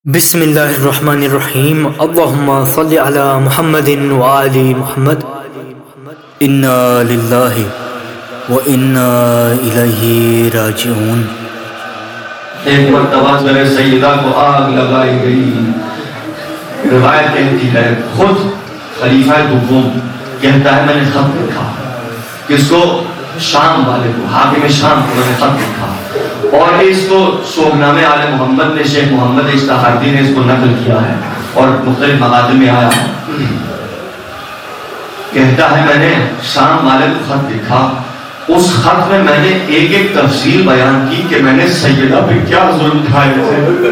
بسم اللہ الرحمن الرحیم اللہم صل علی محمد وآل محمد انا للہ وانا الیہ راجعون۔ ایک مرتبہ میرے سیدہ کو آگ لگائی گئی۔ روایت کہتی ہے خود خلیفہ دوم کہتا ہے میں نے خط لکھا، کس کو؟ شام والے کو، حاکم شام کو میں نے خط لکھا، اور اس کو شوقنامے آل محمد نے شیخ محمد اشتہاردی نے اس کو نقل کیا ہے اور مختلف مقادم میں آیا ہے۔ کہتا ہے میں نے شام والے کو خط لکھا، اس خط میں میں نے ایک ایک تفصیل بیان کی کہ میں نے سیدہ پہ کیا ظلم ڈھائے تھے۔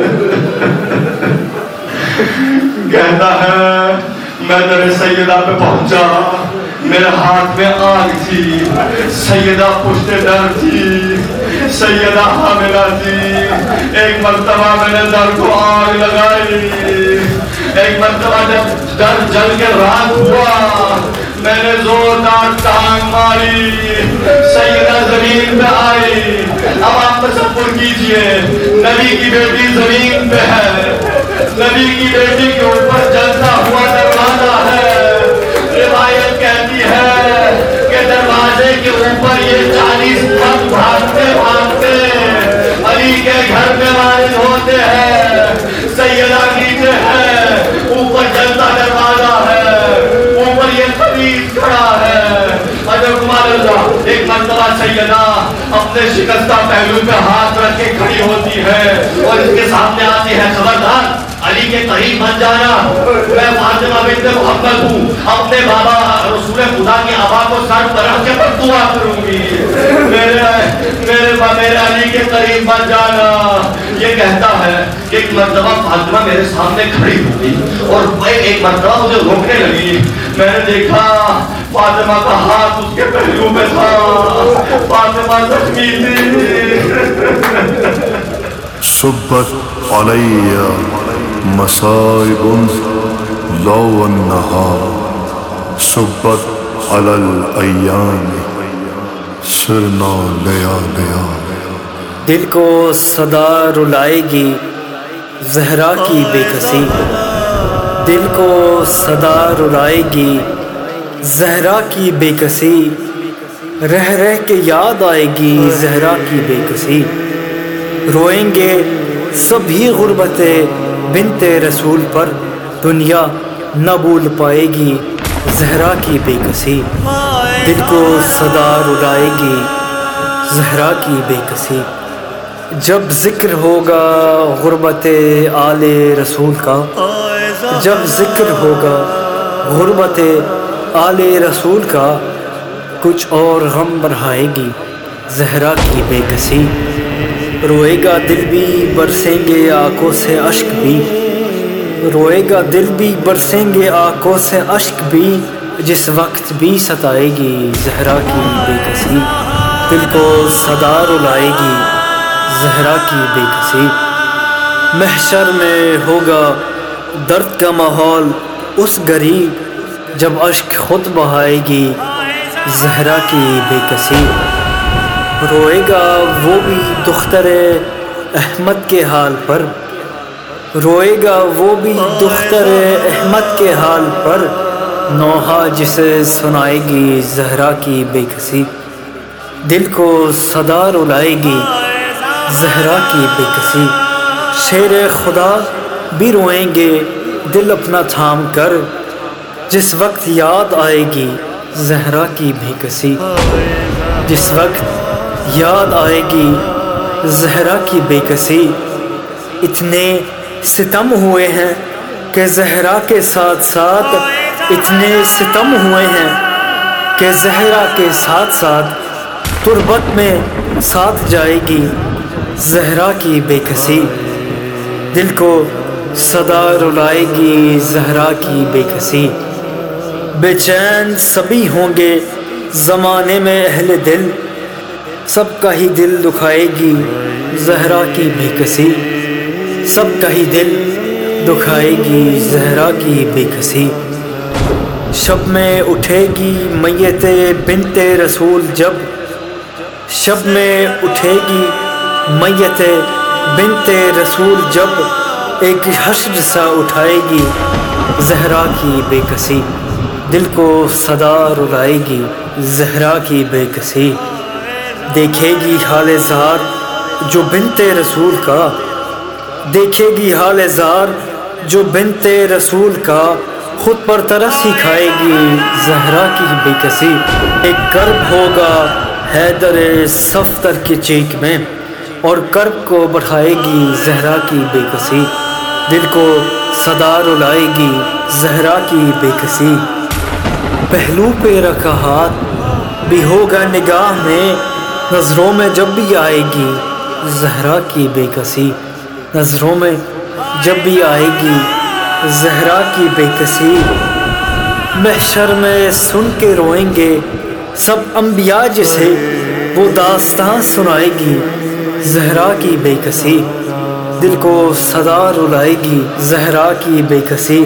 کہتا ہے میں میرے سیدہ پہ پہنچا، میرے ہاتھ میں آگ تھی، سیدہ پشت در تھی، سیدہ حاملہ تھی۔ ایک مرتبہ میں نے در کو آگ لگائی، ایک مرتبہ جب در جل کے راکھ ہوا میں نے زوردار ٹانگ ماری، سیدہ زمین پہ آئی۔ اب آپ تصور کیجئے نبی کی بیٹی زمین پہ ہے، نبی کی بیٹی کے اوپر جلتا ہوا دروازہ ہے۔ روایت کہتی ہے کہ دروازے کے اوپر یہ 40 مرد بھاگتے بھاگتے علی کے گھر میں وارد ہوتے ہیں۔ سیدہ نیچے ہے، اوپر جلتا دروازہ ہے، اوپر یہ خلیج کھڑا ہے۔ ایک مرتبہ سیدہ اپنے شکستہ پہلو پہ ہاتھ رکھ کے کھڑی ہوتی ہے اور اس کے سامنے آتی ہے خبردار علی کے قریب مت جانا، میں فاطمہ بنت محمد ہوں، اپنے بابا رسول خدا کی آبا کو سر پر رکھ کے دعا کروں گی، میرے علی کے قریب مت جانا۔ یہ کہتا ہے کہ ایک مرتبہ فاطمہ میرے سامنے کھڑی ہو گئی اور ایک مرتبہ مجھے روکنے لگی۔ میں نے دیکھا فاطمہ کا ہاتھ اس کے پہلو میں تھا، فاطمہ زخمی تھی۔ صبت علی مصائب لو والنہار، صبت علی الایام سرنا لیا لیا۔ دل کو صدا رلائے گی زہرا کی بے کسی، دل کو صدا رلائے گی زہرا کی بے کسی، رہ رہ کے یاد آئے گی زہرا کی بے کسی۔ روئیں گے سبھی غربت بنت رسول پر، دنیا نہ بھول پائے گی زہرا کی بے کسی۔ دل کو صدا رلائے گی زہرا کی بے کسی۔ جب ذکر ہوگا غربت آل رسول کا، جب ذکر ہوگا غربت آل رسول کا، کچھ اور غم بڑھائے گی زہرا کی بے کسی۔ روئے گا دل بھی برسیں گے آنکھوں سے اشک بھی، روئے گا دل بھی برسیں گے آنکھوں سے اشک بھی، جس وقت بھی ستائے گی زہرا کی بے کسی۔ دل کو صدا رلائے گی زہرا کی بے کسی۔ محشر میں ہوگا درد کا ماحول اس غریب، جب اشک خود بہائے گی زہرا کی بے کسی۔ روئے گا وہ بھی دختر احمد کے حال پر، روئے گا وہ بھی دختر احمد کے حال پر، نوحہ جسے سنائے گی زہرا کی بے کسی۔ دل کو صدا رلائے گی زہرا کی بے کسی۔ شیر خدا بھی روئیں گے دل اپنا تھام کر، جس وقت یاد آئے گی زہرا کی بے کسی، جس وقت یاد آئے گی زہرا کی بے کسی۔ اتنے ستم ہوئے ہیں کہ زہرا کے ساتھ ساتھ، اتنے ستم ہوئے ہیں کہ زہرا کے ساتھ ساتھ تربت میں ساتھ جائے گی زہرا کی بے کسی۔ دل کو صدا رلائے گی زہرا کی بے کسی۔ بے چین سبھی ہوں گے زمانے میں اہل دل، سب کا ہی دل دکھائے گی زہرا کی بے کسی، سب کا ہی دل دکھائے گی زہرا کی بے کسی۔ شب میں اٹھے گی میت بنت رسول جب، شب میں اٹھے گی میت بنت رسول جب، ایک حشر سا اٹھائے گی زہرا کی بے کسی، دل کو صدا رلائے گی زہرا کی بے کسی۔ دیکھے گی حال زار جو بنت رسول کا، دیکھے گی حال زار جو بنت رسول کا، خود پر ترس ہی کھائے گی زہرا کی بے کسی۔ ایک کرب ہوگا حیدر صفدر کی چیک میں، اور کرب کو بڑھائے گی زہرا کی بے کسی، دل کو صدا رلائے گی زہرا کی بے کسی۔ پہلو پہ رکھا ہاتھ بھی ہوگا نگاہ میں، نظروں میں جب بھی آئے گی زہرا کی بے کسی، نظروں میں جب بھی آئے گی زہرا کی بے کسی۔ محشر میں سن کے روئیں گے سب انبیاء جسے، وہ داستان سنائے گی زہرا کی بے کسی، دل کو صدا رلائے گی زہرا کی بے کسی۔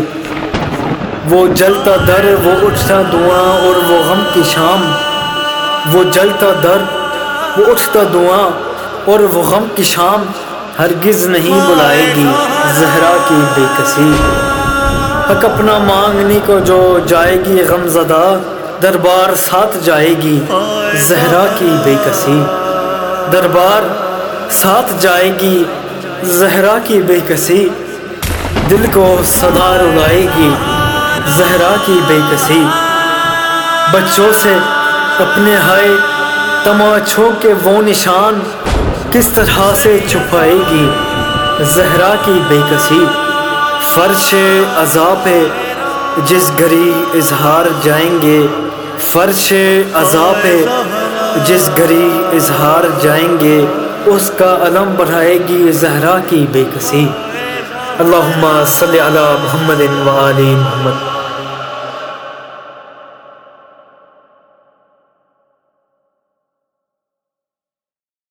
وہ جلتا در وہ اٹھتا دھواں اور وہ غم کی شام، وہ جلتا در وہ اٹھتا دھواں اور وہ غم کی شام، ہرگز نہیں بلائے گی زہرا کی بے کسی۔ حق اپنا مانگنے کو جو جائے گی غم زدہ، دربار ساتھ جائے گی زہرا کی بے کسی، دربار ساتھ جائے گی زہرا کی بے کسی، دل کو صدا رلائے گی زہرا کی بے کسی۔ بچوں سے اپنے ہائے تماچوں کے وہ نشان، کس طرح سے چھپائے گی زہرا کی بے کسی۔ فرش عزا پہ جس گھڑی اظہار جائیں گے، فرش عزا پہ جس گھڑی اظہار جائیں گے، اس کا علم بڑھائے گی زہرا کی بے کسی۔ اللہم صلی علی محمد و آل محمد۔